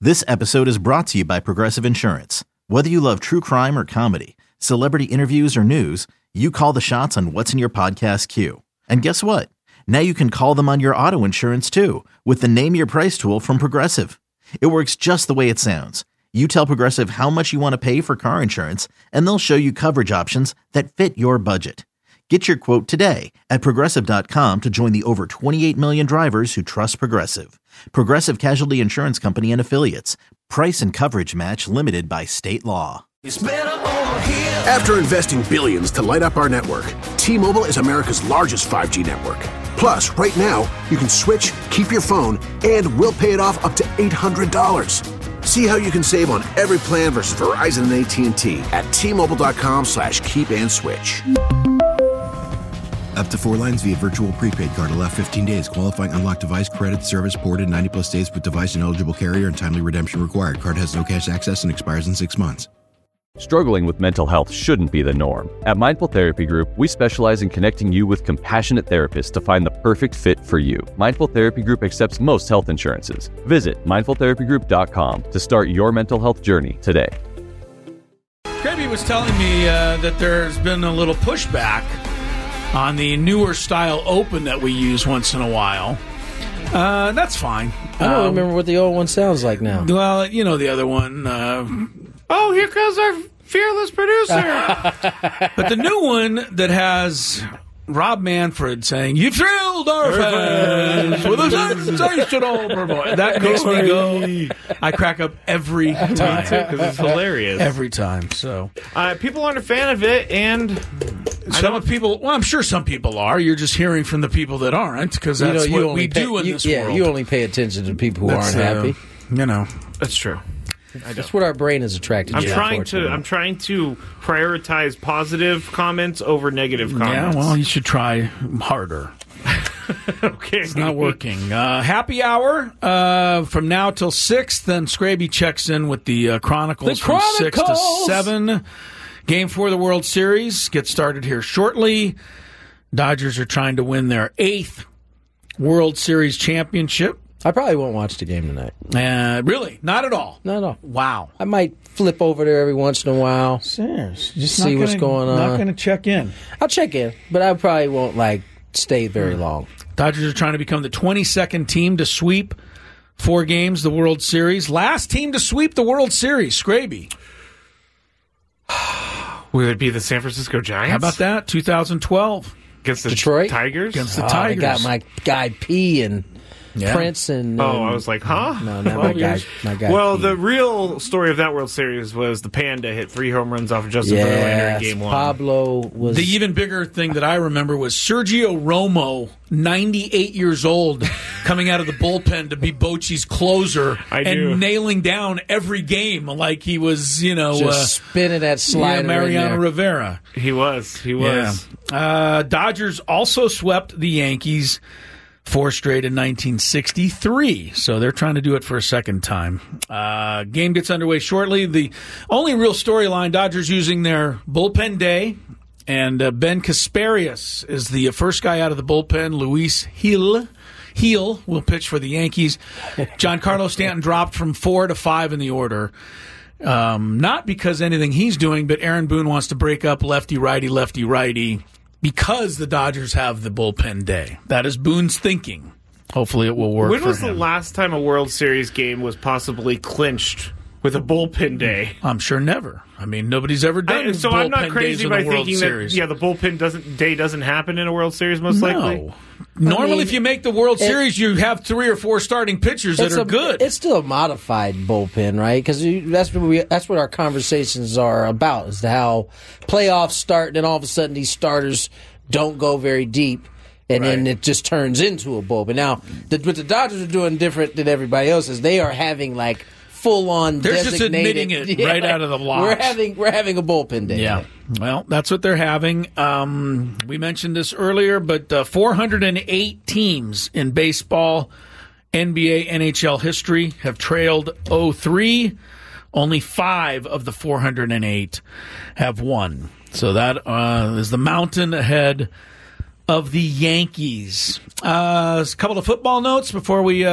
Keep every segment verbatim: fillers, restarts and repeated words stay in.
This episode is brought to you by Progressive Insurance. Whether you love true crime or comedy, celebrity interviews or news, you call the shots on what's in your podcast queue. And guess what? Now you can call them on your auto insurance too with the Name Your Price tool from Progressive. It works just the way it sounds. You tell Progressive how much you want to pay for car insurance, and they'll show you coverage options that fit your budget. Get your quote today at Progressive dot com to join the over twenty-eight million drivers who trust Progressive. Progressive Casualty Insurance Company and Affiliates. Price and coverage match limited by state law. After investing billions to light up our network, T-Mobile is America's largest five G network. Plus, right now, you can switch, keep your phone, and we'll pay it off up to eight hundred dollars. See how you can save on every plan versus Verizon and A T and T at T-Mobile.com slash keep and switch. Up to four lines via virtual prepaid card. Allow fifteen days. Qualifying unlocked device credit service ported ninety plus days with device and eligible carrier and timely redemption required. Card has no cash access and expires in six months. Struggling with mental health shouldn't be the norm. At Mindful Therapy Group, we specialize in connecting you with compassionate therapists to find the perfect fit for you. Mindful Therapy Group accepts most health insurances. Visit mindful therapy group dot com to start your mental health journey today. Gabby was telling me uh, that there's been a little pushback on the newer style open that we use once in a while. Uh, that's fine. I don't um, remember what the old one sounds like now. Well, you know the other one. Uh, oh, here comes our fearless producer. But the new one that has Rob Manfred saying, "You thrilled our fans with a sensational performance." That makes me go. I crack up every time because it's hilarious every time. So uh, people aren't a fan of it, and some people. Well, I'm sure some people are. You're just hearing from the people that aren't, because that's you know, you what we pay, do in you, this yeah, world. you only pay attention to people who that's, aren't uh, happy. You know, that's true. That's what our brain is attracted I'm to. trying to. I'm trying to prioritize positive comments over negative comments. Yeah, well, you should try harder. Okay, it's not working. Uh, happy hour uh, from now till six. Then Scraby checks in with the uh, Chronicles, the from Chronicles six to seven. Game four of the World Series gets started here shortly. Dodgers are trying to win their eighth World Series championship. I probably won't watch the game tonight. Uh, really? Not at all? Not at all. Wow. I might flip over there every once in a while. Serious. Just see what's going on. Not going to check in. I'll check in, but I probably won't like stay very long. Dodgers are trying to become the twenty-second team to sweep four games the World Series. Last team to sweep the World Series, Scraby. We would be the San Francisco Giants. How about that? two thousand twelve. Against the Detroit? Tigers? Against the oh, Tigers. I got my guy P and yeah. Prince and... Oh, um, I was like, huh? No, not my guy, my guy Well, P. the real story of that World Series was the Panda hit three home runs off of Justin yes, Verlander in Game one. Pablo was... The even bigger thing that I remember was Sergio Romo, ninety-eight years old, coming out of the bullpen to be Bochy's closer I and do. nailing down every game like he was, you know... Just uh, spinning that slider yeah, Mariano in there. Rivera. He was. He was. Yeah. Uh, Dodgers also swept the Yankees four straight in nineteen sixty-three, so they're trying to do it for a second time. Uh, game gets underway shortly. The only real storyline, Dodgers using their bullpen day, and uh, Ben Kasparius is the first guy out of the bullpen. Luis Gil Heel will pitch for the Yankees. Giancarlo Stanton dropped from four to five in the order. Um, not because anything he's doing, but Aaron Boone wants to break up lefty-righty, lefty-righty, because the Dodgers have the bullpen day. That is Boone's thinking. Hopefully it will work When for was him. the last time a World Series game was possibly clinched with a bullpen day? I'm sure never. I mean, nobody's ever done I, so bullpen I'm not days crazy in by the World thinking Series. that yeah, the bullpen doesn't day doesn't happen in a World Series most no. likely. Normally, I mean, if you make the World it, Series, you have three or four starting pitchers that it's are a, good. It's still a modified bullpen, right? Because that's what we that's what our conversations are about. Is how playoffs start, and then all of a sudden these starters don't go very deep, and right. then it just turns into a bullpen. Now, the, what the Dodgers are doing different than everybody else is they are having like full on. They're just designated, admitting it yeah, right like, out of the blocks. We're having we're having a bullpen day. Yeah. Well, that's what they're having. Um, we mentioned this earlier, but uh, four hundred eight teams in baseball, N B A, N H L history have trailed oh three. Only five of the four hundred eight have won. So that uh, is the mountain ahead of the Yankees. Uh, a couple of football notes before we uh,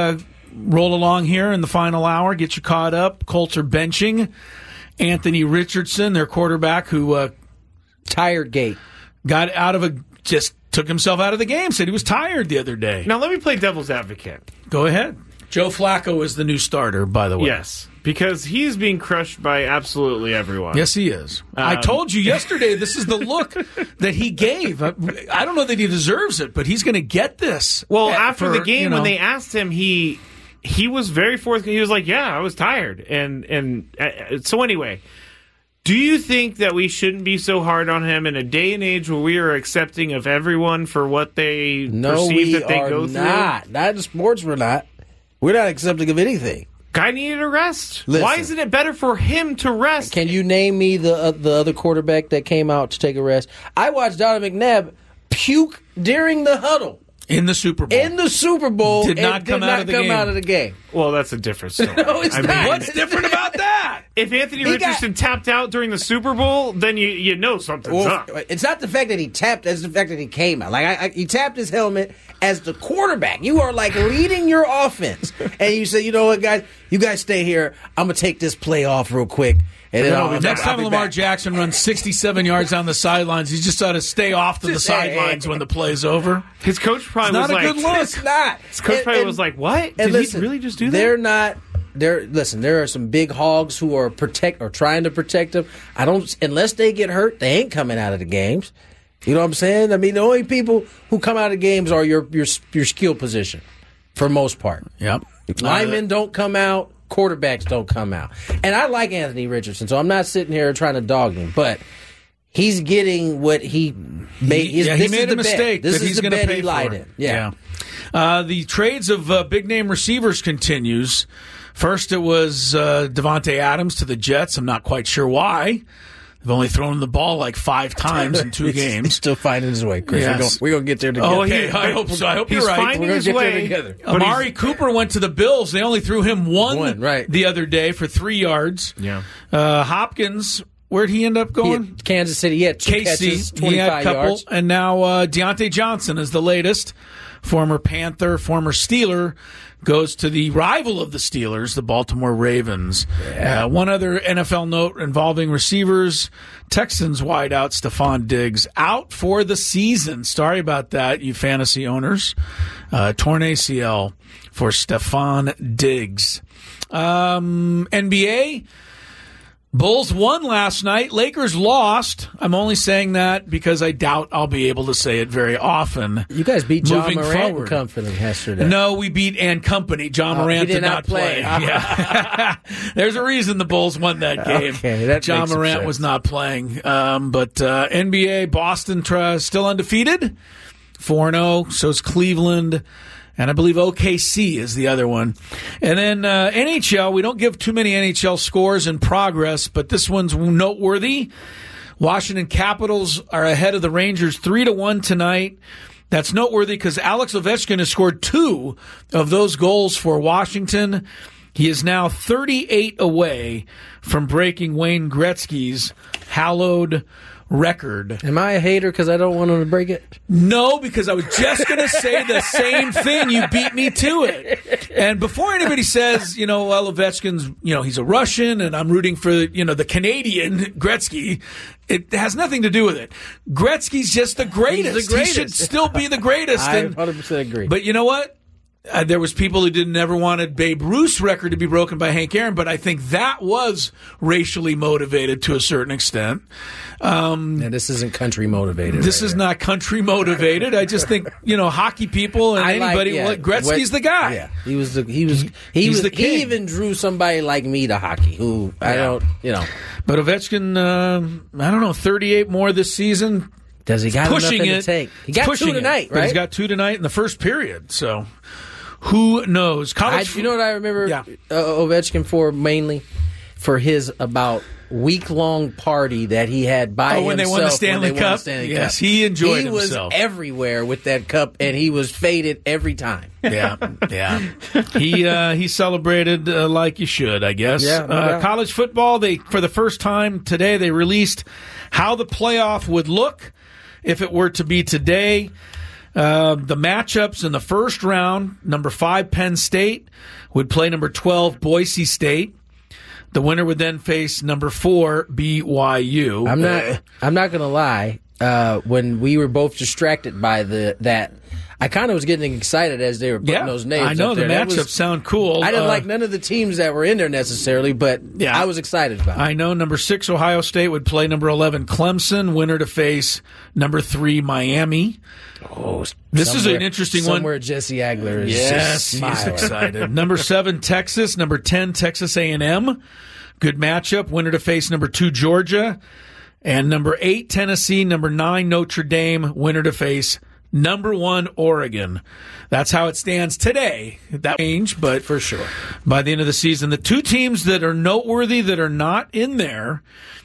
roll along here in the final hour, get you caught up. Colts are benching Anthony Richardson, their quarterback, who uh, tired gate got out of a just took himself out of the game. Said he was tired the other day. Now let me play devil's advocate. Go ahead. Joe Flacco is the new starter, by the way. Yes, because he's being crushed by absolutely everyone. Yes, he is. Um, I told you yesterday this is the look that he gave. I, I don't know that he deserves it, but he's going to get this. Well, at, after for, the game, you know, when they asked him, he he was very forthcoming. He was like, "Yeah, I was tired," and and uh, so anyway. Do you think that we shouldn't be so hard on him in a day and age where we are accepting of everyone for what they no, perceive we that they are go not. through? Not in sports, we're not. We're not accepting of anything. Guy needed a rest. Listen. Why isn't it better for him to rest? Can you name me the uh, the other quarterback that came out to take a rest? I watched Donovan McNabb puke during the huddle. in the Super Bowl. In the Super Bowl. Did not and come did out not of the come game. out of the game. Well, that's a different story. No, it's I not. mean, What's different about that? if Anthony He got- Richardson tapped out during the Super Bowl, then you you know something's Well, up. it's not the fact that he tapped; it's the fact that he came out. Like I, I, he tapped his helmet as the quarterback. You are like leading your offense, and you say, "You know what, guys? You guys stay here. I'm gonna take this play off real quick." And then I'll be Next back. I'll time be Lamar back. Jackson runs sixty-seven yards down the sidelines, he's just ought to stay off to the Just say, sidelines hey. when the play's over. His coach probably It's not was a like, good look. It's not. His coach And- probably and- was like, "What? Did And listen, he really just do that?" They're not. They're listen. There are some big hogs who are protect or trying to protect them. I don't unless they get hurt, they ain't coming out of the games. You know what I'm saying? I mean, the only people who come out of games are your your your skill position, for most part. Yep. Linemen don't come out. Quarterbacks don't come out. And I like Anthony Richardson, so I'm not sitting here trying to dog him, but he's getting what he made. He, yeah, he this is made the a mistake Bet. This that is he's the going to bet pay he for. lied in. Yeah. Yeah. Uh, the trades of uh, big name receivers continues. First, it was uh, Devontae Adams to the Jets. I'm not quite sure why. They've only thrown the ball like five times in two He's games. still finding his way, Chris. Yes. We're going to get there together. Oh, okay. I hope so. I hope he's you're right. finding We're gonna his get there way. together. but he's- Amari Cooper went to the Bills. They only threw him one, One, right. the other day for three yards. Yeah. Uh, Hopkins, where'd he end up He going? had Kansas City, he had two K C, catches, he twenty-five had a couple, yards. and now uh, Deontay Johnson is the latest. Former Panther, former Steeler, goes to the rival of the Steelers, the Baltimore Ravens. Uh, one other N F L note involving receivers: Texans wideout Stephon Diggs out for the season. Sorry about that, you fantasy owners. Uh, torn A C L for Stephon Diggs. Um, N B A. Bulls won last night. Lakers lost. I'm only saying that because I doubt I'll be able to say it very often. You guys beat John moving Morant forward. and company yesterday. No, we beat and company. John Oh, Morant he did did not not play. play. Yeah. There's a reason the Bulls won that game. Okay, that John makes some Morant sense. was not playing. Um, but uh, N B A, Boston try, still undefeated, four and oh. So is Cleveland. And I believe O K C is the other one. And then uh, N H L, we don't give too many N H L scores in progress, but this one's noteworthy. Washington Capitals are ahead of the Rangers three to one tonight. That's noteworthy because Alex Ovechkin has scored two of those goals for Washington. He is now thirty-eight away from breaking Wayne Gretzky's hallowed record. Am I a hater because I don't want him to break it? No, because I was just going to say the same thing. You beat me to it. And before anybody says, you know, well, Ovechkin's, you know, he's a Russian and I'm rooting for, you know, the Canadian Gretzky, it has nothing to do with it. Gretzky's just the greatest. He's the greatest. He should still be the greatest. I And- one hundred percent agree. but you know what? Uh, there was people who didn't ever wanted Babe Ruth's record to be broken by Hank Aaron, but I think that was racially motivated to a certain extent. Um, and this isn't country motivated. this right is here. not country motivated. I just think, you know, hockey people and I like- anybody, yeah, well, Gretzky's what- the guy. Yeah, he was the he was he He's was the he king. even drew somebody like me to hockey. Who I Yeah. don't, you know, But Ovechkin, uh, I don't know, thirty-eight more this season. does he got Pushing enough in it. the tank? He It's got pushing two it. tonight, But he's right? got two tonight in the first period. So who knows? I, College, you know what I remember Yeah. uh, Ovechkin for mainly for his about week long party that he had by Oh, when they himself won the Stanley when they won the Cup? Stanley Yes, Cup. he enjoyed he himself. was everywhere with that cup, and he was faded every time. Yeah, yeah. He uh, he celebrated uh, like you should, I guess. Yeah, no uh, doubt. college football. They for the first time today they released how the playoff would look if it were to be today. Uh, the matchups in the first round, number five Penn State would play number twelve Boise State. The winner would then face number four B Y U. I'm not. I'm not going to lie. Uh, when we were both distracted by the that, I kind of was getting excited as they were putting yeah, those names. I know up the there. matchups was, sound cool. I didn't uh, like none of the teams that were in there necessarily, but Yeah. I was excited about it. I know number six Ohio State would play number eleven Clemson. Winner to face number three Miami. Oh, This is an interesting one. Somewhere Jesse Agler is Yes, just he's smiling. excited. Number seven, Texas. Number ten, Texas A and M. Good matchup. Winner to face number two, Georgia. And number eight, Tennessee. Number nine, Notre Dame. Winner to face number one, Oregon. That's how it stands today. That will change, but For sure. by the end of the season, the two teams that are noteworthy that are not in there,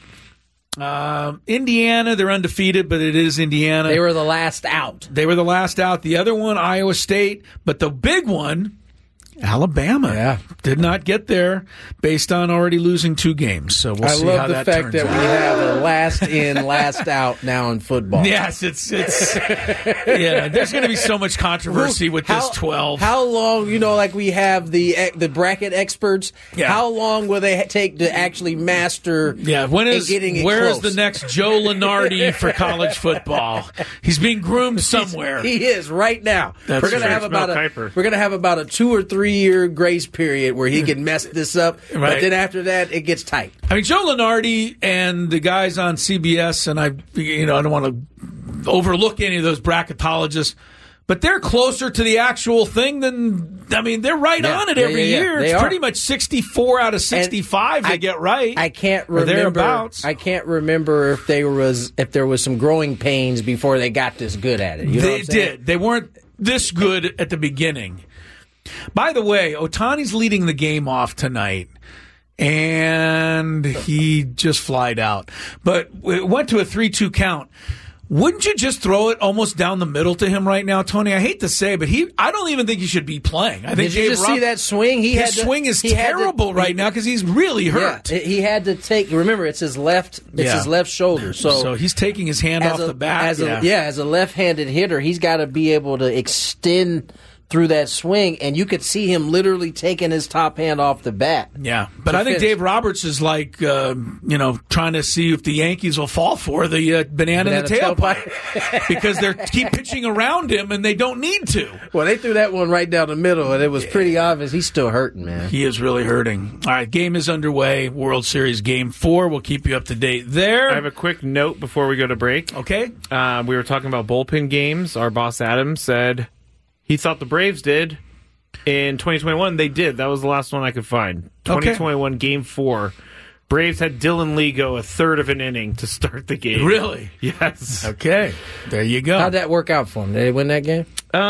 uh, Indiana, they're undefeated, but it is Indiana. They were the last out. They were the last out. The other one, Iowa State. But the big one, Alabama. Yeah. Did not get there based on already losing two games. So we'll I see love how the that fact turns that out. we have a last in, last out now in football. Yes, it's it's yeah. There's going to be so much controversy with How- this twelve. How long, you know, like we have the the bracket experts. Yeah. How long will they ha- take to actually master? Yeah, when is and getting it where is close? the next Joe Lunardi for college football? He's being groomed somewhere. He is right now. That's we're gonna true. have It's Mel about a Kiper. we're gonna have about a two or three year grace period where he can mess this up, but Right. then after that it gets tight. I mean, Joe Lunardi and the guys on C B S, and I, you know, I don't want to overlook any of those bracketologists, but they're closer to the actual thing than, I mean, they're right Yeah, on it yeah, every yeah, yeah. year. They It's are. pretty much sixty-four out of sixty-five I- they get right. I can't or remember. thereabouts. I can't remember if there was if there was some growing pains before they got this good at it. You know they what I'm saying? did. They weren't this good at the beginning. By the way, Otani's leading the game off tonight, and he just flied out. But it went to a three two count. Wouldn't you just throw it almost down the middle to him right now, Tony? I hate to say, but he I don't even think he should be playing. I think Did you Dave just Rob- see that swing? He his had to- swing is he had to- terrible right now because he's really hurt. Yeah, he had to take. Remember, it's his left. It's Yeah. his left shoulder. So, So he's taking his hand as off a, the bat. As a, yeah. as a left-handed hitter, he's got to be able to extend through that swing, and you could see him literally taking his top hand off the bat. Yeah, but to I think finish. Dave Roberts is like, uh, you know, trying to see if the Yankees will fall for the uh, banana, in the Banana tailpipe because they keep pitching around him and they don't need to. Well, they threw that one right down the middle, and it was pretty obvious he's still hurting, man. He is really hurting. All right, game is underway. World Series Game Four. We'll keep you up to date there. I have a quick note before we go to break. okay. Uh, we were talking about bullpen games. Our boss Adam said he thought the Braves did. In twenty twenty-one, they did. That was the last one I could find. Okay. twenty twenty-one Game four. Braves had Dylan Lee go a third of an inning to start the game. Really? Yes. Okay. There you go. How'd that work out for him? Did they win that game?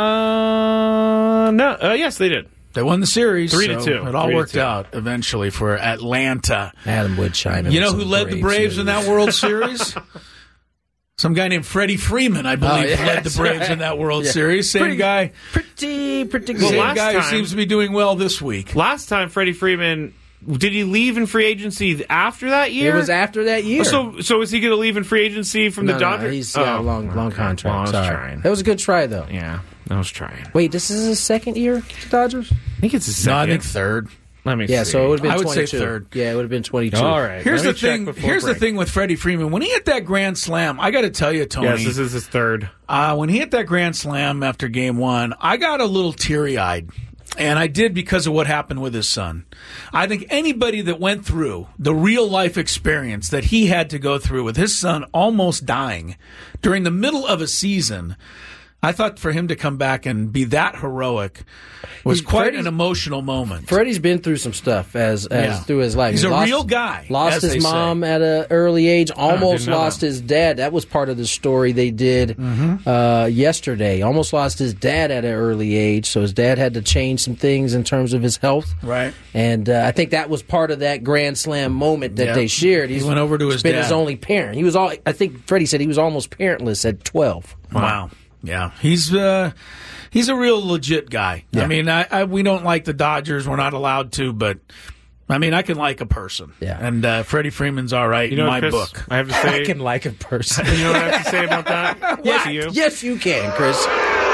Uh, no. Uh, yes, they did. They won the series. Three to so two. It all Three to worked two. out eventually for Atlanta. Adam would chime in. You know with who some led the Braves in news. that World Series? Some guy named Freddie Freeman, I believe, Oh, yeah, led the that's Braves right. in that World Yeah. Series. Same Pretty- guy. Pretty, pretty Well, good. Same last guy who time- seems to be doing well this week. Last time, Freddie Freeman, did he leave in free agency after that year? It was after that year. Oh, So, so is he going to leave in free agency from no, the no, Dodgers? he's got Oh, a long, long okay. contract. Well, I was Sorry. trying. That was a good try, though. Yeah, I was trying. Wait, this is his second year with the Dodgers? I think it's his No, second. I think third. Let me Yeah, see. so it would have been I would twenty-two. say third. Yeah, it would have been twenty-two. All right. Here's let the me check thing. before Here's the break. thing with Freddie Freeman. When he hit that grand slam, I got to tell you, Tony. Yes, this is his third. Uh, when he hit that grand slam after game one, I got a little teary eyed. And I did because of what happened with his son. I think anybody that went through the real life experience that he had to go through with his son almost dying during the middle of a season, I thought for him to come back and be that heroic was He- quite Freddie's- an emotional moment. Freddie's been through some stuff as, as Yeah. through his life. He's He a lost- real guy, Lost as his they say. mom at an early age. Almost didn't know lost that. his dad. That was part of the story they did Mm-hmm. uh, yesterday. Almost lost his dad at an early age. So his dad had to change some things in terms of his health. Right. And uh, I think that was part of that Grand Slam moment that Yeah. they shared. He went over to his been dad. his only parent. He was all. I think Freddie said he was almost parentless at twelve. Wow. Yeah. He's uh he's a real legit guy. I Yeah. mean, I, I we don't like the Dodgers. We're not allowed to, but I mean, I can like a person. Yeah. And uh, Freddie Freeman's all right You know, in my Chris, book. I have to say. I can like a person. You know what I have to say about that? yes, to you? yes, you can, Chris.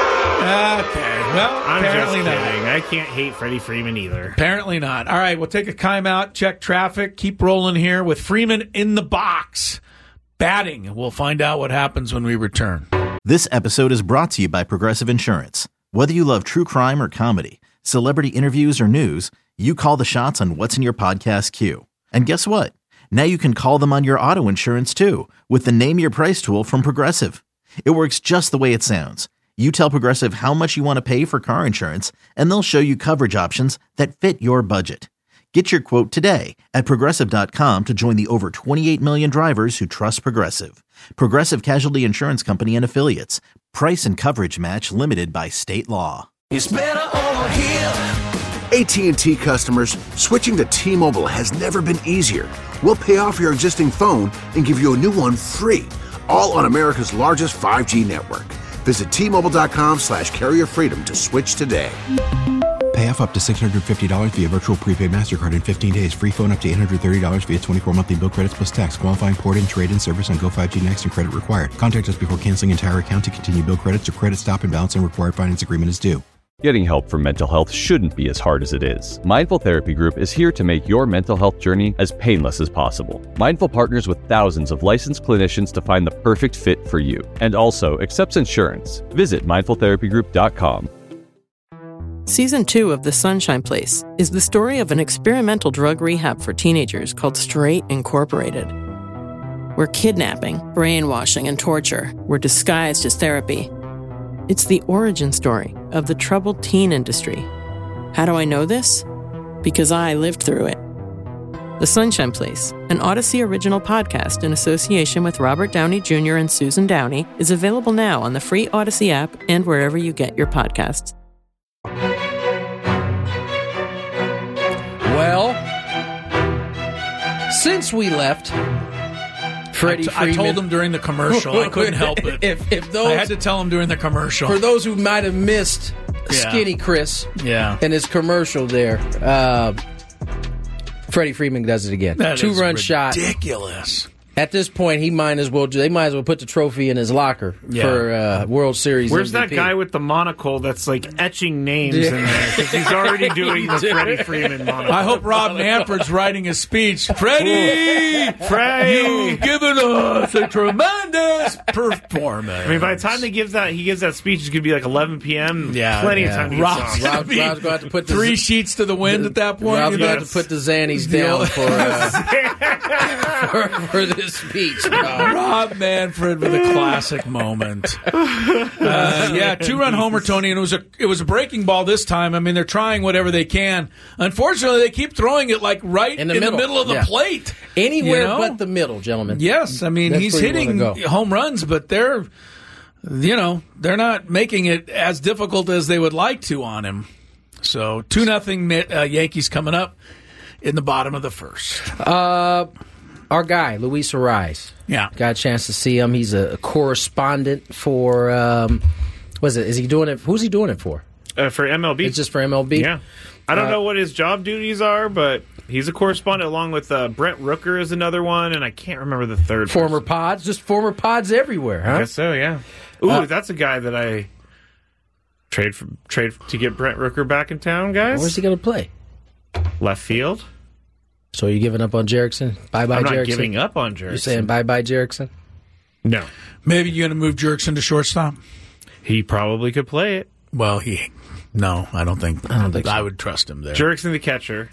well, I'm just apparently kidding. not. I can't hate Freddie Freeman either. Apparently not. All right, we'll take a timeout, check traffic, keep rolling here with Freeman in the box. Batting. We'll find out what happens when we return. This episode is brought to you by Progressive Insurance. Whether you love true crime or comedy, celebrity interviews or news, you call the shots on what's in your podcast queue. And guess what? Now you can call them on your auto insurance too with the Name Your Price tool from Progressive. It works just the way it sounds. You tell Progressive how much you want to pay for car insurance, and they'll show you coverage options that fit your budget. Get your quote today at Progressive dot com to join the over twenty-eight million drivers who trust Progressive. Progressive Casualty Insurance Company and Affiliates. Price and coverage match limited by state law. It's better over here. A T and T customers, switching to T-Mobile has never been easier. We'll pay off your existing phone and give you a new one free, all on America's largest five G network. Visit T Mobile dot com slash carrier freedom to switch today. Pay off up to six hundred fifty dollars via virtual prepaid MasterCard in fifteen days. Free phone up to eight hundred thirty dollars via twenty-four monthly bill credits plus tax. Qualifying port-in, trade-in service on Go five G Next and credit required. Contact us before canceling entire account to continue bill credits or credit stop and balance and required finance agreement is due. Getting help for mental health shouldn't be as hard as it is. Mindful Therapy Group is here to make your mental health journey as painless as possible. Mindful partners with thousands of licensed clinicians to find the perfect fit for you, and also accepts insurance. Visit mindful therapy group dot com. Season two of The Sunshine Place is the story of an experimental drug rehab for teenagers called Straight Incorporated, where kidnapping, brainwashing, and torture were disguised as therapy. It's the origin story of the troubled teen industry. How do I know this? Because I lived through it. The Sunshine Place, an Odyssey original podcast in association with Robert Downey Junior and Susan Downey, is available now on the free Odyssey app and wherever you get your podcasts. Well, since we left, Freddie I, t- Freeman. I told him during the commercial. I couldn't help it. If, if those, I had to tell him during the commercial. For those who might have missed Yeah. Skinny Chris Yeah. and his commercial there, uh, Freddie Freeman does it again. That is Two-run shot. ridiculous. At this point, he might as well. They might as well put the trophy in his locker Yeah. for uh, World Series. Where's M V P. that guy with the monocle that's like etching names Yeah. in there? Because he's already doing the Freddie Freeman monocle. I hope Rob Manfred's writing his speech. Freddie! Freddie! You've given us a tremendous performance. I mean, by the time he gives that, he gives that speech, it's gonna be like eleven p.m. Yeah, plenty yeah. of time to get Rob's songs. Rob- gonna be Rob's going to put the- three sheets to the wind at that point. Rob's you going know? to have to put the Xannies down for, uh, for for this speech. Rob. Rob Manfred with a classic moment. Uh, yeah, two-run homer, Tony, and it was a it was a breaking ball this time. I mean, they're trying whatever they can. Unfortunately, they keep throwing it like right In the middle. of the Yeah. plate. Anywhere You know? but the middle, gentlemen. Yes, I mean That's he's where you hitting wanna go. home runs, but they're you know they're not making it as difficult as they would like to on him. So two nothing uh, Yankees coming up in the bottom of the first. Uh, our guy, Luis Arraez. Yeah. Got a chance to see him. He's a correspondent for, um, what is it? Is he doing it? Who's he doing it for? Uh, for M L B. It's just for M L B? Yeah. I don't Uh, know what his job duties are, but he's a correspondent along with uh, Brent Rooker is another one, and I can't remember the third Former person. pods? Just former pods everywhere, I huh? guess so, yeah. Ooh, Uh, that's a guy that I trade for, trade to get Brent Rooker back in town, guys. Where's he going to play? Left field. So you giving up on Jerickson? Bye-bye, I'm not Jerickson? giving up on Jerickson. You're saying bye-bye, Jerickson? No. Maybe you're going to move Jerickson to shortstop. He probably could play it. Well, he no, I don't think. I don't think so. I would trust him there. Jerickson the catcher.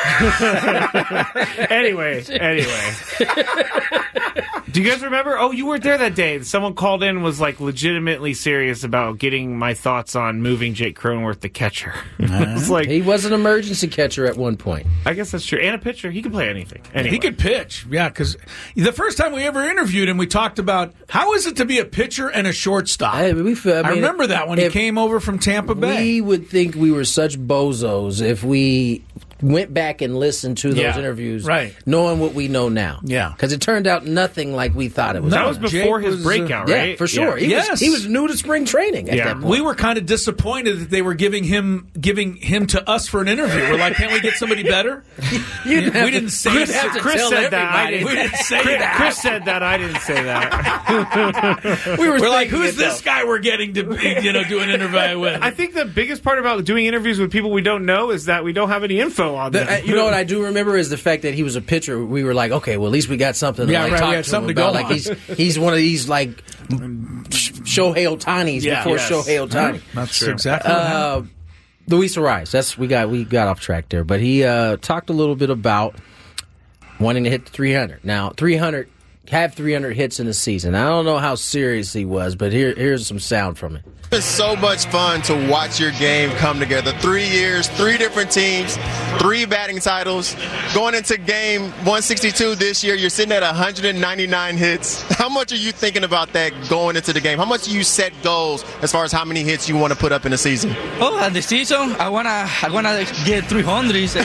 anyway, anyway. Do you guys remember? Oh, you weren't there that day. Someone called in and was like legitimately serious about getting my thoughts on moving Jake Cronenworth, the catcher. It's like He was an emergency catcher at one point. I guess that's true. And a pitcher. He can play anything. Anyway. He could pitch, yeah. Because the first time we ever interviewed him, we talked about how is it to be a pitcher and a shortstop. I, we, I, I mean, remember that when he if came over from Tampa Bay. We would think we were such bozos if we went back and listened to those Yeah, interviews, right. knowing what we know now. Yeah. Because it turned out nothing like we thought it was. That was gonna. before Jake his was, breakout, Yeah, right? for sure. He, Yes. was, he was new to spring training at Yeah. that point. We were kind of disappointed that they were giving him giving him to us for an interview. We're like, can't we get somebody better? You didn't have we to- didn't say you didn't that. have to Chris tell said that. I everybody. We didn't say Chris, that. Chris said that. I didn't say that. We were We're like, thinking who's it, this though. guy we're getting to you know do an interview with? I think the biggest part about doing interviews with people we don't know is that we don't have any info on them. The, uh, you know what I do remember is the fact that he was a pitcher. We were like, okay, well at least we got something to Yeah, like right, talk we had to something him to go about. Like on. he's he's one of these like Shohei Ohtani's Yeah. before Yes. Shohei Ohtani. That's exactly what happened. Uh, Luis Ariz. That's we got we got off track there, but he uh, talked a little bit about wanting to hit the three hundred. Now, three hundred have three hundred hits in a season. I don't know how serious he was, but here here's some sound from it. It's so much fun to watch your game come together. Three years, three different teams, three batting titles. Going into game one sixty-two this year, you're sitting at one hundred ninety-nine hits. How much are you thinking about that going into the game? How much do you set goals as far as how many hits you want to put up in a season? Oh, at the season, I wanna, I wanna get three hundred. But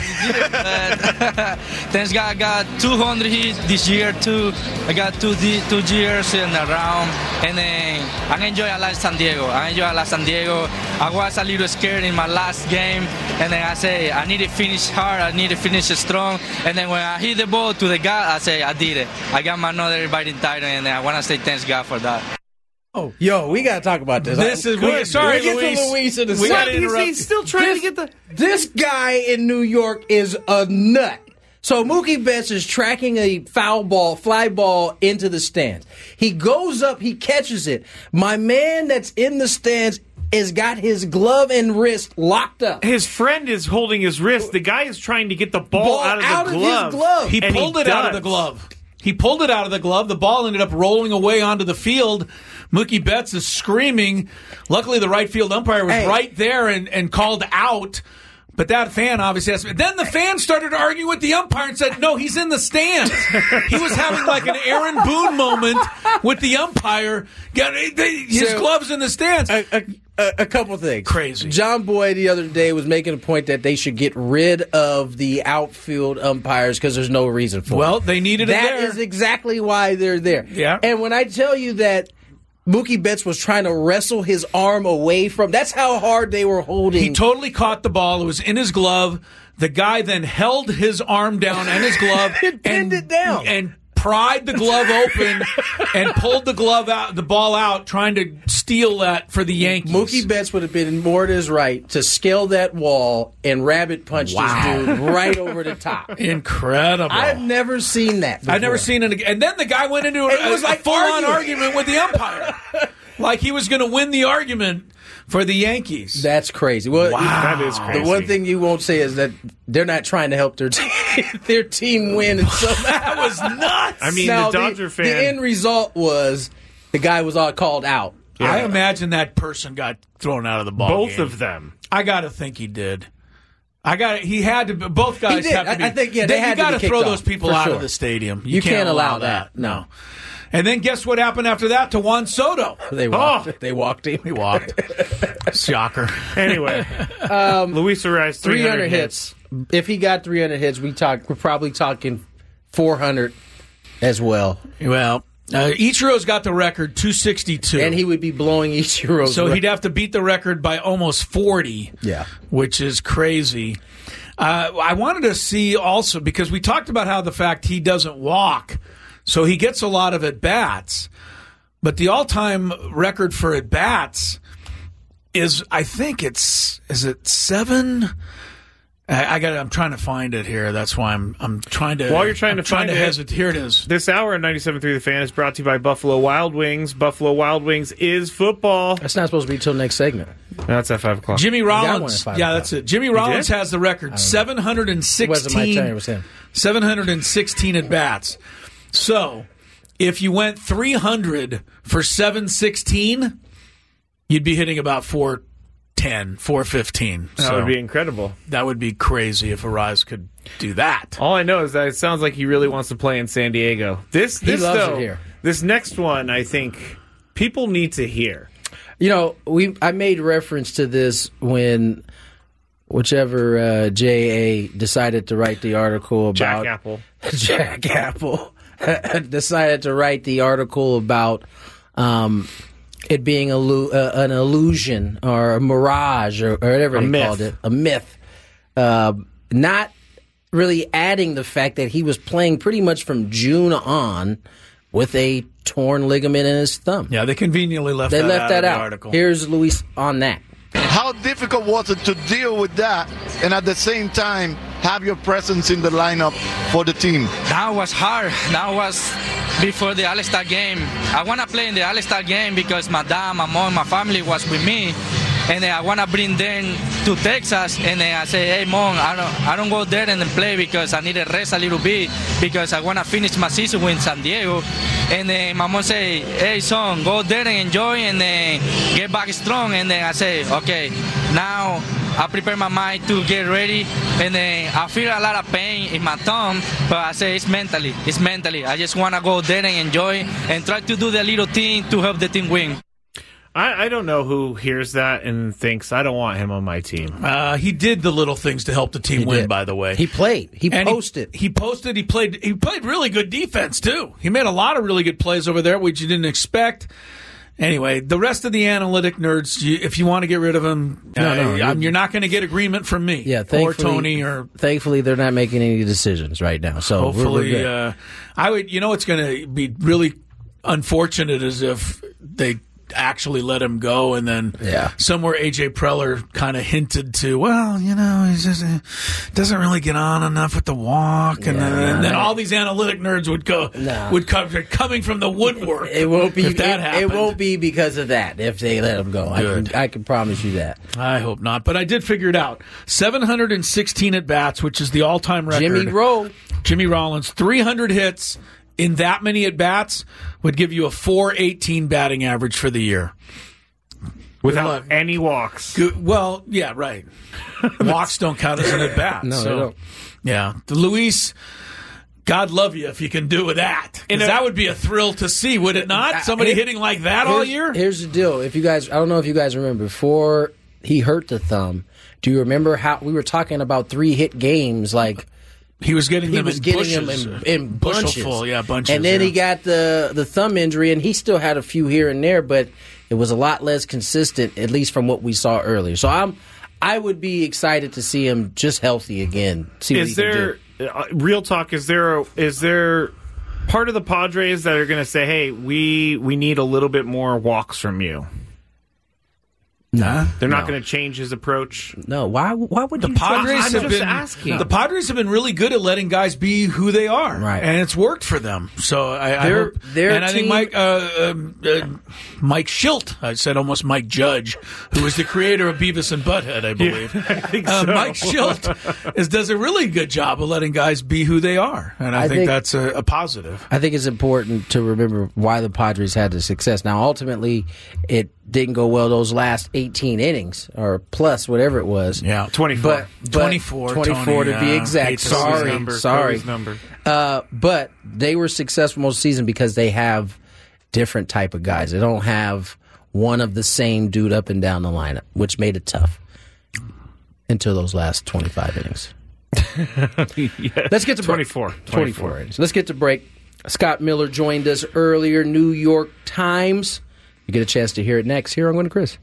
thanks God, I got two hundred hits this year too. I got two two years in a round, and then I enjoy a lot San Diego. I enjoy a lot San Diego. I was a little scared in my last game, and then I say I need to finish hard. I need to finish strong. And then when I hit the ball to the guy, I say I did it. I got my another biting title, and I wanna say thanks God for that. Oh, yo, we got to talk about this. This is- we- sorry, We'll get Luis. to Luis in a We second. gotta interrupt. He's still trying this, to get the. This guy in New York is a nut. So Mookie Betts is tracking a foul ball, fly ball into the stands. He goes up, he catches it. My man that's in the stands has got his glove and wrist locked up. His friend is holding his wrist. The guy is trying to get the ball, Ball out of the out of his glove. glove. He and pulled he it out of the does. glove. He pulled it out of the glove. The ball ended up rolling away onto the field. Mookie Betts is screaming. Luckily, the right field umpire was Hey. right there and, and called out. But that fan obviously has to. Then the fan started arguing with the umpire and said, no, he's in the stands. He was having like an Aaron Boone moment with the umpire. Got- His So- glove's in the stands. A, a, a, a couple things. Crazy. John Boyd the other day was making a point that they should get rid of the outfield umpires because there's no reason for Well, it. they needed it That there. is exactly why they're there. Yeah. And when I tell you that Mookie Betts was trying to wrestle his arm away from, that's how hard they were holding. He totally caught the ball. It was in his glove. The guy then held his arm down and his glove It pinned and, it down. and pried the glove open and pulled the glove out, the ball out, trying to steal that for the Yankees. Mookie Betts would have been more to his right to scale that wall and rabbit punch Wow. this dude right over the top. Incredible. I've never seen that before. I've never seen it. And then the guy went into a, It was a like full-on arguing. argument with the umpire. Like he was going to win the argument for the Yankees. That's crazy. Well, Wow. That is crazy. the one thing you won't say is that they're not trying to help their team, their team win. And so That was nuts. I mean, now, the Dodger fan. The end result was the guy was all called out. I imagine that person got thrown out of the ball both game. of them. I got to think he did. I got. He had to. Both guys did. have to I- be. I think, yeah, they had to got be to throw kicked those off, people for out sure. of the stadium. You can't allow that. No. And then guess what happened after that to Juan Soto? They walked. Oh. They walked him. He walked. Shocker. Anyway, um, Luis Ariz, three three hundred hits. If he got three hundred hits, we talk. We're probably talking four hundred as well, Well, uh, Ichiro's got the record two sixty-two, and he would be blowing Ichiro's. so record. he'd have to beat the record by almost forty. Yeah. which is crazy. Uh, I wanted to see also because we talked about how the fact he doesn't walk, so he gets a lot of at bats. But the all-time record for at bats is, I think it's, is it seven? I, I got. I'm trying to find it here. That's why I'm. I'm trying to. While you're trying to I'm trying find to it- hesitate. Here it is. This hour at ninety-seven point three The Fan is brought to you by Buffalo Wild Wings. Buffalo Wild Wings is football. That's not supposed to be till next segment. That's at five o'clock. Jimmy got one at Rollins. five Yeah, o'clock. that's it. Jimmy Rollins did? has the record. seven hundred sixteen. It wasn't my turn. It was him. seven hundred sixteen at bats. So, if you went three hundred for seven sixteen, you'd be hitting about four ten, four fifteen. That So would be incredible. that would be crazy if Ariz could do that. All I know is that it sounds like he really wants to play in San Diego. This, He this loves it though, here. this next one, I think people need to hear. You know, we I made reference to this when whichever uh, J A decided to write the article about Jack Apple. Jack Apple decided to write the article about um, it being a, uh, an illusion or a mirage or, or whatever A they myth. called it, a myth. Uh, not really adding the fact that he was playing pretty much from June on with a torn ligament in his thumb. Yeah, they conveniently left They that left out that of the out. article. Here's Luis on that. How difficult was it to deal with that and at the same time have your presence in the lineup for the team? That was hard. That was before the All-Star game. I want to play in the All-Star game because my dad, my mom, my family was with me. And then I want to bring them to Texas. And then I say, hey, Mom, I don't, I don't go there and then play because I need to rest a little bit because I want to finish my season with San Diego. And then my mom say, hey, son, go there and enjoy and then get back strong. And then I say, okay, now I prepare my mind to get ready. And then I feel a lot of pain in my thumb, but I say it's mentally. It's mentally. I just want to go there and enjoy and try to do the little thing to help the team win. I, I don't know who hears that and thinks, I don't want him on my team. Uh, he did the little things to help the team He win, did. by the way. He played. He And posted. He, he posted. He played. He played really good defense too. He made a lot of really good plays over there, which you didn't expect. Anyway, the rest of the analytic nerds, you, if you want to get rid of him, No, uh, no, you're, you're not going to get agreement from me, Yeah, or thankfully, Tony, or thankfully they're not making any decisions right now. So we're- we're hopefully. good. Uh, I would. You know, what's going to be really unfortunate is if they actually let him go, and then Yeah. somewhere A J Preller kind of hinted to, well, you know, he just uh, doesn't really get on enough with the walk, and, Yeah, then, and then no. all these analytic nerds would go, No. would come coming from the woodwork. It won't be. if that it, happened. it won't be because of that. If they let him go, I Good. can, I can promise you that. I hope not, but I did figure it out. seven hundred sixteen at bats, which is the all-time record. Jimmy Rowe. Jimmy Rollins, three hundred hits in that many at bats would give you a four eighteen batting average for the year. Without luck. any walks. Good. Well, yeah, right. Walks don't count as an at bat. No, so, they don't. Yeah, the Luis. God love you if you can do with that. 'Cause In a- that would be a thrill to see, would it not? Somebody Here- hitting like that all Here's- year. Here's the deal. If you guys, I don't know if you guys remember before he hurt the thumb. Do you remember how we were talking about three hit games? Like He was getting he them was in getting bushes, them in, in bushel bunches. full, yeah, bunches. And then yeah. he got the the thumb injury, and he still had a few here and there, but it was a lot less consistent, at least from what we saw earlier. So I'm, I would be excited to see him just healthy again. See what Is he can there do. uh, real talk? Is there a, is there part of the Padres that are going to say, "Hey, we we need a little bit more walks from you"? No, They're not no. going to change his approach. No, why? Why would The you? Padres I'm have just been asking. the Padres have been really good at letting guys be who they are, Right. and it's worked for them. So I, I Their- hope, their and I think team- Mike uh, um, uh, Mike Schilt, I said almost Mike Judge, who was the creator of Beavis and Butthead, I believe. I think uh, so. Mike Schilt is, does a really good job of letting guys be who they are, and I, I think, think- that's a, a positive. I think it's important to remember why the Padres had the success. Now, ultimately, it didn't go well those last eighteen innings or plus whatever it was. Yeah, twenty-four. But, but twenty-four, twenty-four Tony, to be uh, exact. hate to see Sorry, that number, sorry. Cody's number. Uh, but they were successful most of the season because they have different type of guys. They don't have one of the same dude up and down the lineup, which made it tough until those last twenty-five innings. Yeah. Let's get to break. twenty-four. twenty-four innings. Let's get to break. Scott Miller joined us earlier, New York Times. You get a chance to hear it next here on Going to Chris.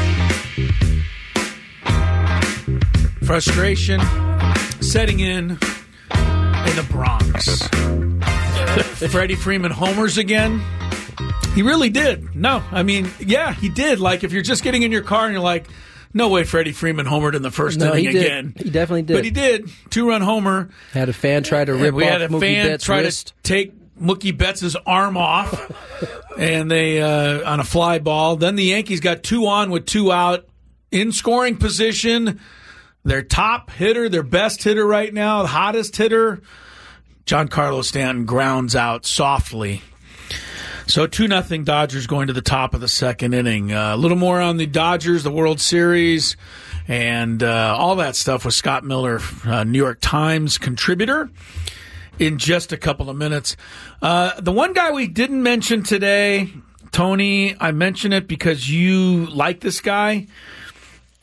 Frustration setting in in the Bronx. Freddie Freeman homers again. He really did. No, I mean, yeah, he did. Like, if you're just getting in your car and you're like, no way Freddie Freeman homered in the first No, inning he did. again. He definitely did. But he did. Two-run homer. Had a fan try to rip we off had a Mookie fan Betts' try wrist. to take Mookie Betts' arm off, and they uh, on a fly ball. Then the Yankees got two on with two out in scoring position. Their top hitter, their best hitter right now, the hottest hitter, Giancarlo Stanton grounds out softly. So two nothing Dodgers going to the top of the second inning. Uh, a little more on the Dodgers, the World Series, and uh, all that stuff with Scott Miller, uh, New York Times contributor, in just a couple of minutes. Uh, the one guy we didn't mention today, Tony, I mention it because you like this guy,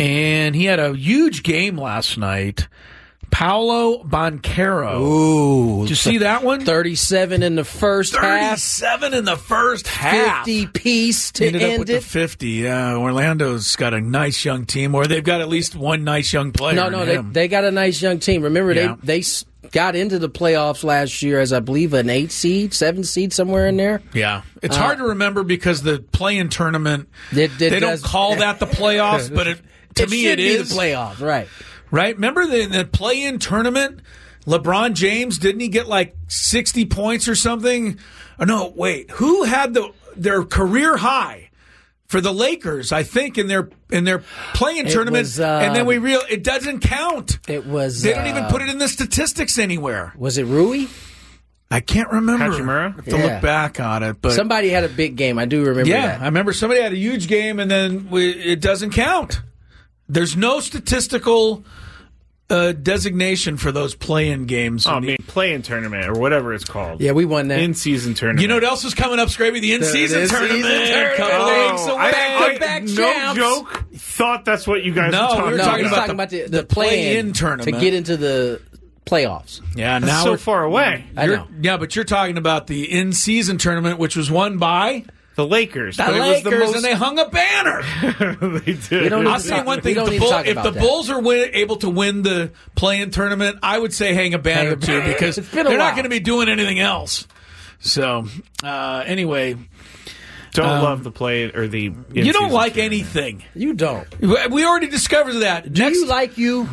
and he had a huge game last night. Paolo Banchero. Ooh. Did you see that one? thirty-seven in the first half. thirty-seven in the first half. fifty piece to Ended end up with it. the fifty. Yeah, Orlando's got a nice young team, or they've got at least one nice young player. No, no, in they, him. they got a nice young team. Remember, Yeah. they they s- got into the playoffs last year as, I believe, an eight seed, seven seed, somewhere in there. Yeah, it's Uh, hard to remember because the play-in tournament, It- it they does- don't call that the playoffs, but it, to it me should it be is. the playoffs, right? Right? Remember the, the play-in tournament, LeBron James, didn't he get like sixty points or something? Oh, no, wait. Who had the their career high for the Lakers, I think, in their in their play-in It tournament? was, uh, and then we real it doesn't count. It was. They don't even uh, put it in the statistics anywhere. Was it Rui? I can't remember. Hachimura? I have to Yeah. look back on it. But Somebody had a big game. I do remember yeah, that. I remember somebody had a huge game, and then we, it doesn't count. There's no statistical uh, designation for those play-in games. Oh, I in the- mean, play-in tournament or whatever it's called. Yeah, we won that. In-season tournament. you know what else is coming up, Scrappy? The in-season in-season tournament. tournament. Couple Oh, weeks away. I, I, Back-to-back no champs. joke. Thought that's what you guys No, were talking we were no, about. talking he's about talking the- about the, the the play-in play-in tournament. to get into the playoffs. Yeah, That's now so we're- far away. I you're- know. Yeah, but you're talking about the in-season tournament, which was won by The Lakers. the but it was Lakers, the most, and they hung a banner. they did. We don't I'll need to say talk- one we thing: don't if the, need to Bull, talk if about the that. Bulls are win, able to win the play-in tournament, I would say hang a banner Hang a too, banner. because It's been a they're not while. going to be doing anything else. So, uh, anyway, Don't um, love the play or the. you in-season don't like tournament. anything. You don't. We already discovered that. Do Next, you like you?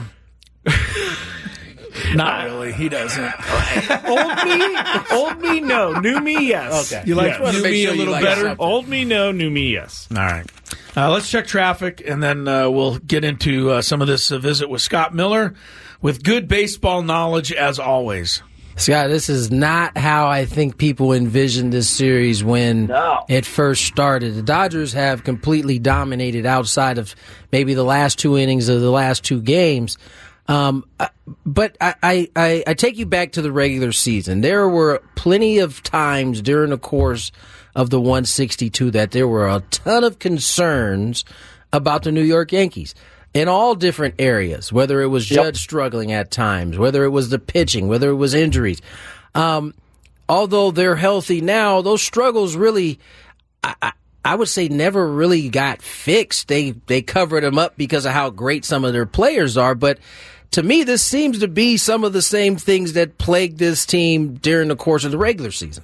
not really. He doesn't. Old me, old me, no. New me, yes. Okay. You like Yes. new make me sure a you little like better. something. Old me, no. New me, yes. All right. Uh, let's check traffic, and then uh, we'll get into uh, some of this uh, visit with Scott Miller with good baseball knowledge, as always. Scott, this is not how I think people envisioned this series when No. it first started. The Dodgers have completely dominated outside of maybe the last two innings of the last two games. Um, I- but I, I, I, I take you back to the regular season. There were plenty of times during the course of the one sixty-two that there were a ton of concerns about the New York Yankees in all different areas, whether it was Judge struggling at times, whether it was the pitching, whether it was injuries. Um, although they're healthy now, those struggles really, I, I, I would say, never really got fixed. They they covered them up because of how great some of their players are. But to me, this seems to be some of the same things that plagued this team during the course of the regular season.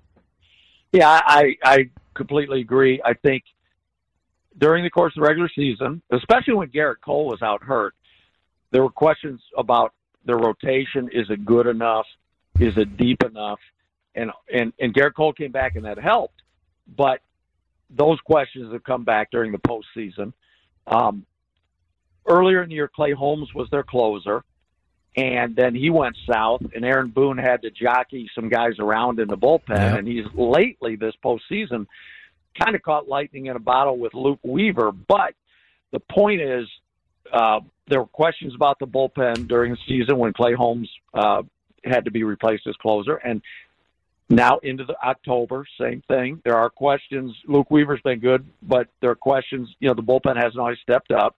Yeah, I, I completely agree. I think during the course of the regular season, especially when Garrett Cole was out hurt, there were questions about their rotation. Is it good enough? Is it deep enough? And and, and Garrett Cole came back, and that helped. But those questions have come back during the postseason. Um, earlier in the year, Clay Holmes was their closer, and then he went south, and Aaron Boone had to jockey some guys around in the bullpen, Yeah. and he's lately this postseason kind of caught lightning in a bottle with Luke Weaver. But the point is, uh, there were questions about the bullpen during the season when Clay Holmes uh, had to be replaced as closer, and now into the October, same thing. There are questions. Luke Weaver's been good, but there are questions. You know, the bullpen hasn't always stepped up.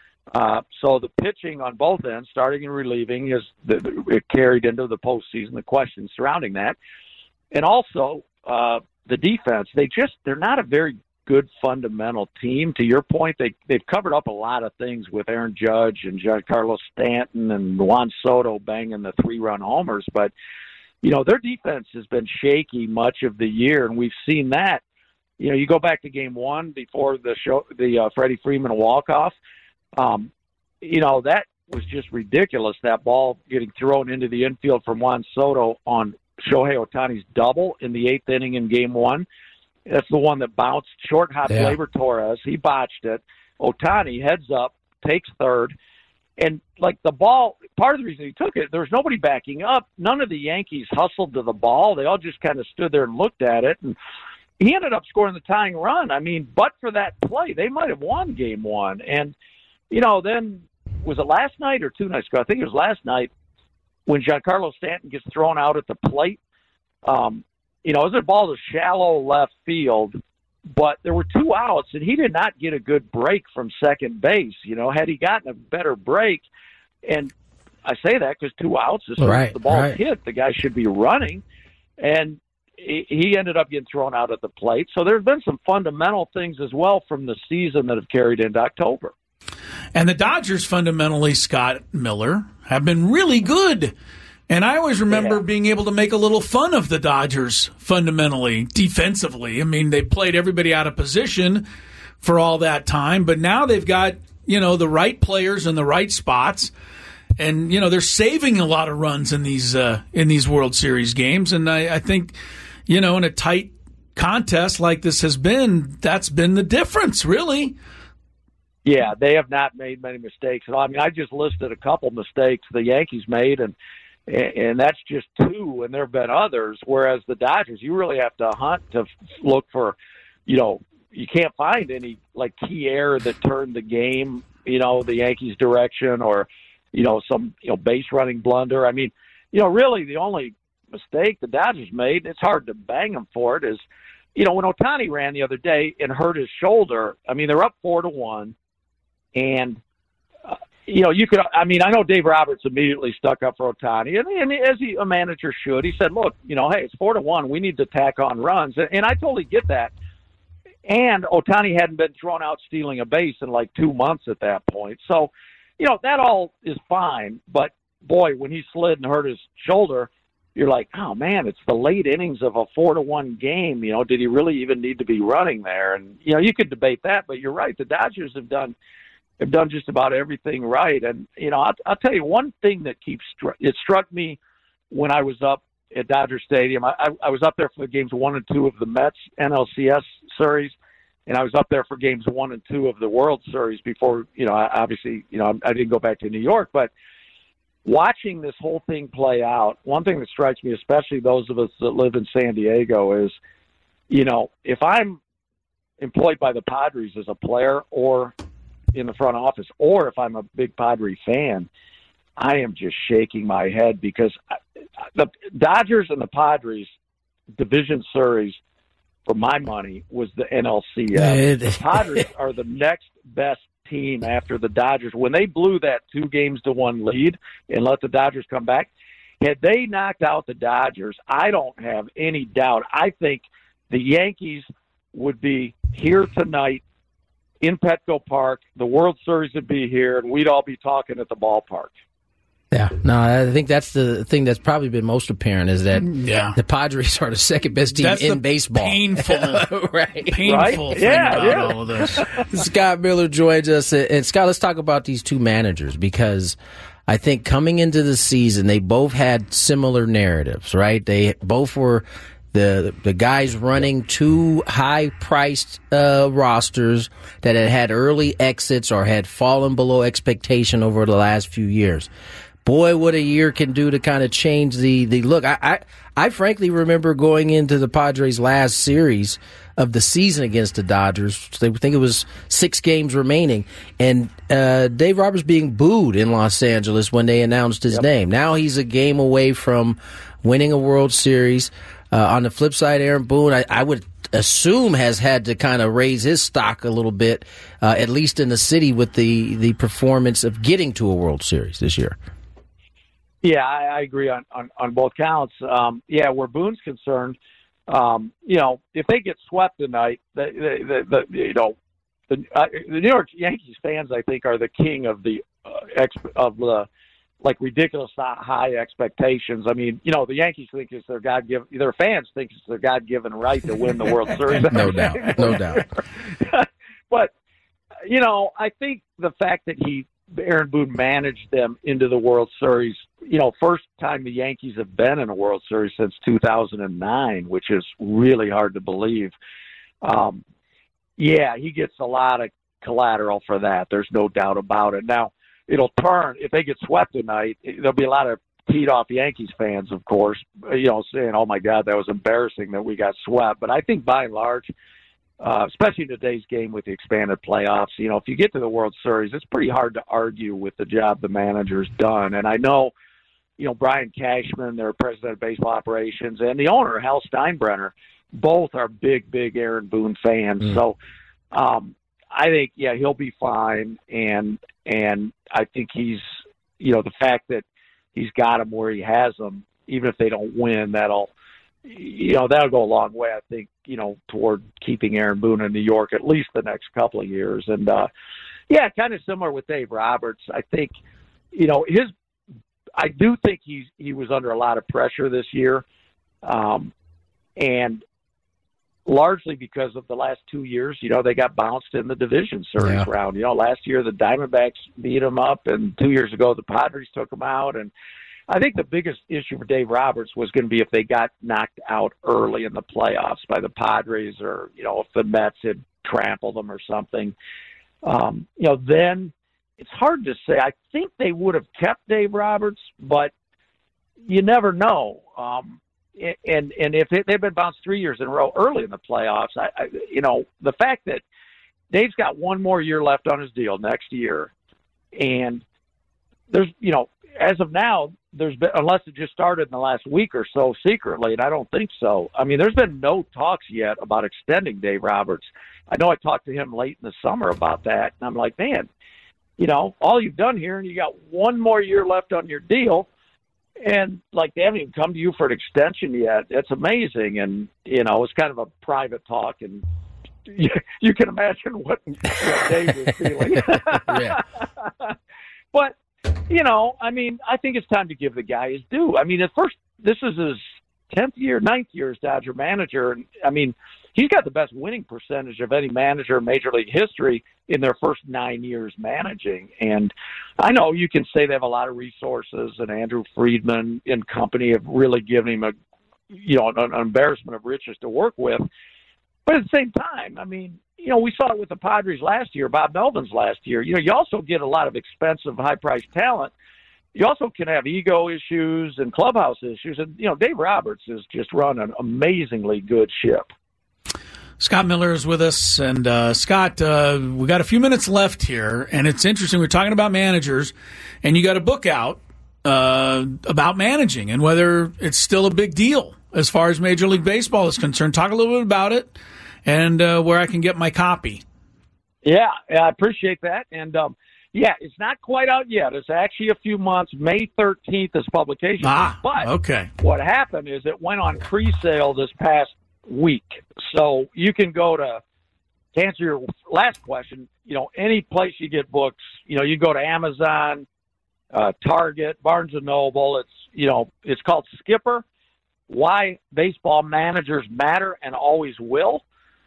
Uh, so the pitching on both ends, starting and relieving, is the, it carried into the postseason. The questions surrounding that, and also uh, the defense. They just they're not a very good fundamental team. To your point, they they've covered up a lot of things with Aaron Judge and Giancarlo Stanton and Juan Soto banging the three-run homers, but you know their defense has been shaky much of the year, and we've seen that. You know, you go back to Game One before the show, the uh, Freddie Freeman walk-off. Um, you know, that was just ridiculous, that ball getting thrown into the infield from Juan Soto on Shohei Ohtani's double in the eighth inning in Game One. That's the one that bounced short hop Yeah. Gleyber Torres. He botched it. Ohtani heads up, takes third. And, like, the ball, part of the reason he took it, there was nobody backing up. None of the Yankees hustled to the ball. They all just kind of stood there and looked at it. And he ended up scoring the tying run. I mean, but for that play, they might have won Game One. And, you know, then was it last night or two nights ago? I think it was last night when Giancarlo Stanton gets thrown out at the plate. Um, you know, it was a ball to shallow left field, but there were two outs, and he did not get a good break from second base. You know, had he gotten a better break, and I say that because two outs, as soon right, as the ball right. hit, the guy should be running, and he ended up getting thrown out at the plate. So there's been some fundamental things as well from the season that have carried into October. And the Dodgers fundamentally, Scott Miller, have been really good. And I always remember yeah. being able to make a little fun of the Dodgers fundamentally, defensively. I mean, they played everybody out of position for all that time, but now they've got, you know, the right players in the right spots. And, you know, they're saving a lot of runs in these uh, in these World Series games. And I, I think, you know, in a tight contest like this has been, that's been the difference, really. Yeah, they have not made many mistakes. I mean, I just listed a couple mistakes the Yankees made, and and that's just two, and there have been others, whereas the Dodgers, you really have to hunt to look for, you know, you can't find any, like, key error that turned the game, you know, the Yankees' direction or, you know, some, you know, base-running blunder. I mean, you know, really the only mistake the Dodgers made, it's hard to bang them for it, is, you know, when Ohtani ran the other day and hurt his shoulder, I mean, they're up four to one, and uh, you know, you could, I mean, I know Dave Roberts immediately stuck up for Ohtani, and, and as he, a manager should, he said, look, you know, hey, it's four to one. We need to tack on runs. And, and I totally get that. And Ohtani hadn't been thrown out stealing a base in like two months at that point. So, you know, that all is fine. But, boy, when he slid and hurt his shoulder, you're like, oh, man, it's the late innings of a four to one game. You know, did he really even need to be running there? And, you know, you could debate that, but you're right. The Dodgers have done – have done just about everything right. And, you know, I'll, I'll tell you one thing that keeps, it struck me when I was up at Dodger Stadium. I, I, I was up there for the games one and two of the Mets N L C S series, and I was up there for games one and two of the World Series before, you know, obviously, you know, I didn't go back to New York, but watching this whole thing play out, one thing that strikes me, especially those of us that live in San Diego, is, you know, if I'm employed by the Padres as a player or in the front office, or if I'm a big Padre fan, I am just shaking my head because the Dodgers and the Padres division series, for my money, was the N L C S. The Padres are the next best team after the Dodgers. When they blew that two games to one lead and let the Dodgers come back, had they knocked out the Dodgers, I don't have any doubt. I think the Yankees would be here tonight in Petco Park, the World Series would be here, and we'd all be talking at the ballpark. Yeah, no, I think that's the thing that's probably been most apparent is that yeah. the Padres are the second best team that's in the baseball. Painful, right? Painful right? thing yeah, about yeah. all of this. Scott Miller joins us, and Scott, let's talk about these two managers because I think coming into the season, they both had similar narratives, right? They both were the the guys running two high-priced uh, rosters that had had early exits or had fallen below expectation over the last few years. Boy, what a year can do to kind of change the, the look. I, I, I frankly remember going into the Padres' last series of the season against the Dodgers. They think it was six games remaining, and uh, Dave Roberts being booed in Los Angeles when they announced his yep. name. Now he's a game away from winning a World Series. Uh, on the flip side, Aaron Boone, I, I would assume has had to kind of raise his stock a little bit, uh, at least in the city, with the, the performance of getting to a World Series this year. Yeah, I, I agree on, on, on both counts. Um, yeah, where Boone's concerned, um, you know, if they get swept tonight, the, the, the, the you know, the, uh, the New York Yankees fans, I think, are the king of the uh, ex, of the like ridiculous high expectations. I mean, you know, the Yankees think it's their God-given, their fans think it's their God-given right to win the World Series. No doubt, no doubt. But, you know, I think the fact that he, Aaron Boone, managed them into the World Series, you know, first time the Yankees have been in a World Series since two thousand nine, which is really hard to believe. Um, yeah, he gets a lot of collateral for that. There's no doubt about it. Now, it'll turn if they get swept tonight. There'll be a lot of teed off Yankees fans, of course, you know, saying, "Oh my God, that was embarrassing that we got swept." But I think by and large, uh, especially in today's game with the expanded playoffs, you know, if you get to the World Series, it's pretty hard to argue with the job the manager's done. And I know, you know, Brian Cashman, their president of baseball operations, and the owner, Hal Steinbrenner, both are big, big Aaron Boone fans. Mm. So um, I think, yeah, he'll be fine. And and I think he's, you know, the fact that he's got him where he has them, even if they don't win, that'll, you know, that'll go a long way, I think, you know, toward keeping Aaron Boone in New York at least the next couple of years. And, uh, yeah, kind of similar with Dave Roberts. I think, you know, his, I do think he's, he was under a lot of pressure this year. Um, and largely because of the last two years, you know, they got bounced in the division series yeah. round. You know, last year the Diamondbacks beat them up, and two years ago the Padres took them out. And I think the biggest issue for Dave Roberts was going to be if they got knocked out early in the playoffs by the Padres, or, you know, if the Mets had trampled them or something. Um, you know, then it's hard to say. I think they would have kept Dave Roberts, but you never know. Um, and and if they, they've been bounced three years in a row early in the playoffs, I, I, you know, the fact that Dave's got one more year left on his deal next year, and there's, you know, as of now, there's been, unless it just started in the last week or so secretly, and I don't think so. I mean, there's been no talks yet about extending Dave Roberts. I know I talked to him late in the summer about that, and I'm like, man, you know, all you've done here, and you got one more year left on your deal, and, like, they haven't even come to you for an extension yet. It's amazing, and, you know, it's kind of a private talk, and you, you can imagine what, what Dave was feeling. Yeah. But, you know, I mean, I think it's time to give the guy his due. I mean, at first, this is his tenth year, ninth year as Dodger manager, and, I mean, he's got the best winning percentage of any manager in Major League history in their first nine years managing. And I know you can say they have a lot of resources, and Andrew Friedman and company have really given him a, you know, an, an embarrassment of riches to work with. But at the same time, I mean, you know, we saw it with the Padres last year, Bob Melvin's last year. You know, you also get a lot of expensive, high-priced talent. You also can have ego issues and clubhouse issues. And, you know, Dave Roberts has just run an amazingly good ship. Scott Miller is with us, and uh, Scott, uh, we got a few minutes left here, and it's interesting. We're talking about managers, and you got a book out uh, about managing and whether it's still a big deal as far as Major League Baseball is concerned. Talk a little bit about it and uh, where I can get my copy. Yeah, I appreciate that, and um, yeah, it's not quite out yet. It's actually a few months. May thirteenth is publication. Ah, but okay. What happened is it went on pre-sale this past week. So you can go to, to answer your last question, you know, any place you get books, you know, you go to Amazon, uh, Target, Barnes and Noble. It's, you know, it's called Skipper, Why Baseball Managers Matter and Always Will.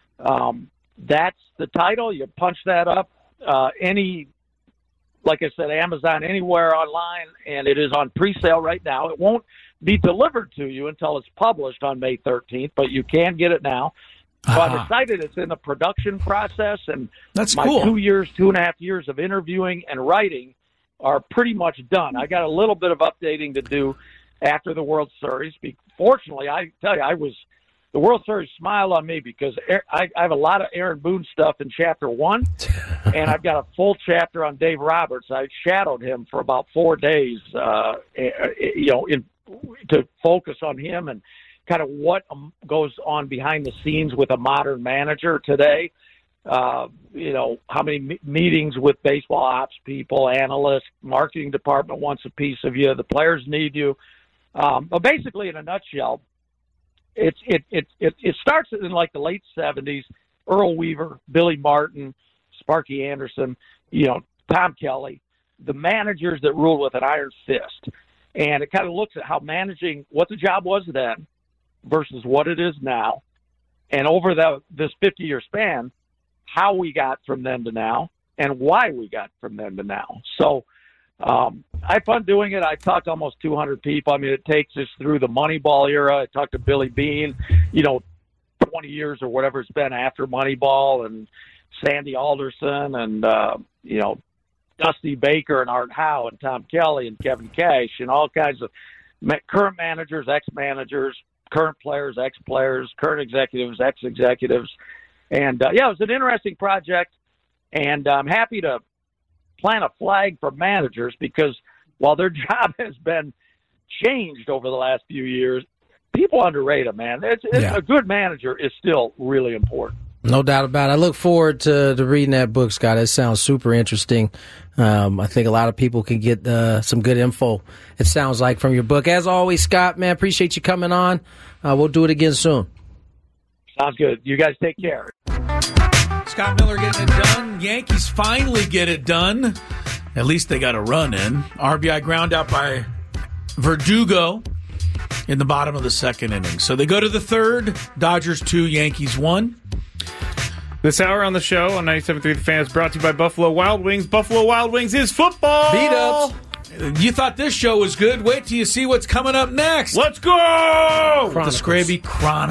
Um, that's the title. You punch that up, uh, any, like I said, Amazon, anywhere online, and it is on pre-sale right now. It won't be delivered to you until it's published on May thirteenth, but you can get it now. So uh-huh. I'm excited. It's in the production process, and That's my cool. two years, two and a half years of interviewing and writing are pretty much done. I got a little bit of updating to do after the World Series. Fortunately, I tell you, I was the World Series smiled on me because I, I have a lot of Aaron Boone stuff in chapter one, and I've got a full chapter on Dave Roberts. I shadowed him for about four days, uh, you know, in to focus on him and kind of what goes on behind the scenes with a modern manager today. Uh, you know, how many me- meetings with baseball ops people, analysts, marketing department wants a piece of you. The players need you. Um, but basically, in a nutshell, it's it it it it starts in like the late seventies. Earl Weaver, Billy Martin, Sparky Anderson, you know, Tom Kelly, the managers that ruled with an iron fist. And it kind of looks at how managing, what the job was then versus what it is now. And over the, this fifty-year span, how we got from then to now and why we got from then to now. So um, I had fun doing it. I talked to almost two hundred people. I mean, it takes us through the Moneyball era. I talked to Billy Beane, you know, twenty years or whatever it's been after Moneyball, and Sandy Alderson, and, uh, you know, Dusty Baker and Art Howe and Tom Kelly and Kevin Cash and all kinds of current managers, ex-managers, current players, ex-players, current executives, ex-executives. And, uh, yeah, it was an interesting project, and I'm happy to plant a flag for managers because while their job has been changed over the last few years, people underrate him, man. It's, it's Yeah. a good manager is still really important. No doubt about it. I look forward to, to reading that book, Scott. It sounds super interesting. Um, I think a lot of people can get uh, some good info, it sounds like, from your book. As always, Scott, man, appreciate you coming on. Uh, we'll do it again soon. Sounds good. You guys take care. Scott Miller getting it done. Yankees finally get it done. At least they got a run in. R B I ground out by Verdugo in the bottom of the second inning. So they go to the third. Dodgers two, Yankees one. This hour on the show on ninety-seven point three The Fan is brought to you by Buffalo Wild Wings. Buffalo Wild Wings is football. Beat-ups. You thought this show was good. Wait till you see what's coming up next. Let's go! Chronicles. The Scraby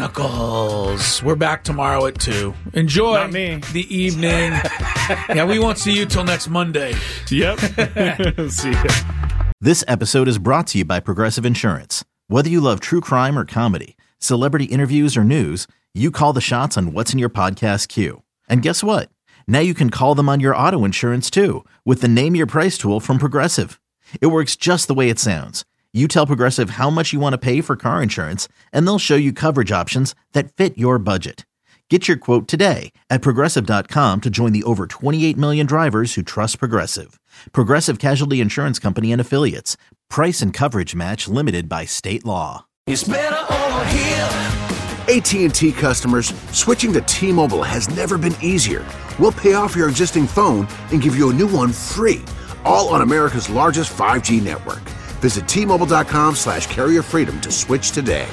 Chronicles. We're back tomorrow at two. Enjoy Not me. the evening. Yeah, we won't see you till next Monday. Yep. See ya. This episode is brought to you by Progressive Insurance. Whether you love true crime or comedy, celebrity interviews or news, you call the shots on what's in your podcast queue. And guess what? Now you can call them on your auto insurance too with the Name Your Price tool from Progressive. It works just the way it sounds. You tell Progressive how much you want to pay for car insurance, and they'll show you coverage options that fit your budget. Get your quote today at Progressive dot com to join the over twenty-eight million drivers who trust Progressive. Progressive Casualty Insurance Company and Affiliates. Price and coverage match limited by state law. It's better over here. A T and T customers, switching to T-Mobile has never been easier. We'll pay off your existing phone and give you a new one free, all on America's largest five G network. Visit T Mobile dot com slash carrier freedom to switch today.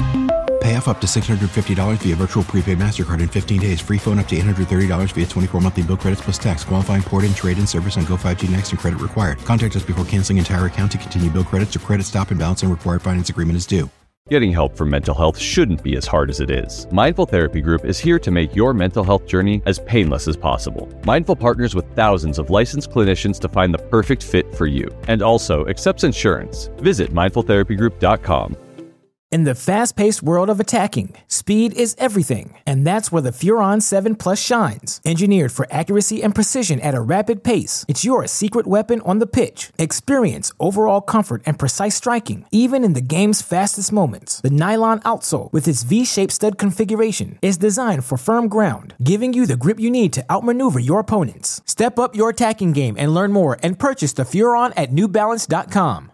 Pay off up to six hundred fifty dollars via virtual prepaid MasterCard in fifteen days. Free phone up to eight hundred thirty dollars via twenty-four monthly bill credits plus tax. Qualifying port-in, trade-in service on Go five G Next and credit required. Contact us before canceling entire account to continue bill credits or credit stop and balance and required finance agreement is due. Getting help for mental health shouldn't be as hard as it is. Mindful Therapy Group is here to make your mental health journey as painless as possible. Mindful partners with thousands of licensed clinicians to find the perfect fit for you, and also accepts insurance. Visit mindful therapy group dot com. In the fast-paced world of attacking, speed is everything, and that's where the Furon seven Plus shines. Engineered for accuracy and precision at a rapid pace, it's your secret weapon on the pitch. Experience overall comfort and precise striking, even in the game's fastest moments. The nylon outsole, with its V-shaped stud configuration, is designed for firm ground, giving you the grip you need to outmaneuver your opponents. Step up your attacking game and learn more, and purchase the Furon at new balance dot com.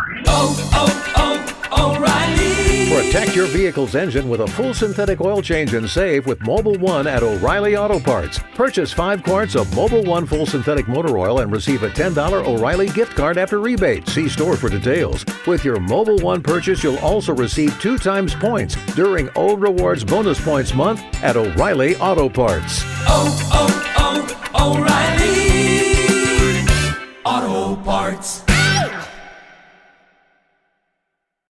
Oh, oh, oh, O'Reilly. Protect your vehicle's engine with a full synthetic oil change and save with Mobil one at O'Reilly Auto Parts. Purchase five quarts of Mobil one full synthetic motor oil and receive a ten dollars O'Reilly gift card after rebate. See store for details. With your Mobil one purchase, you'll also receive two times points during O Rewards Bonus Points Month at O'Reilly Auto Parts. Oh,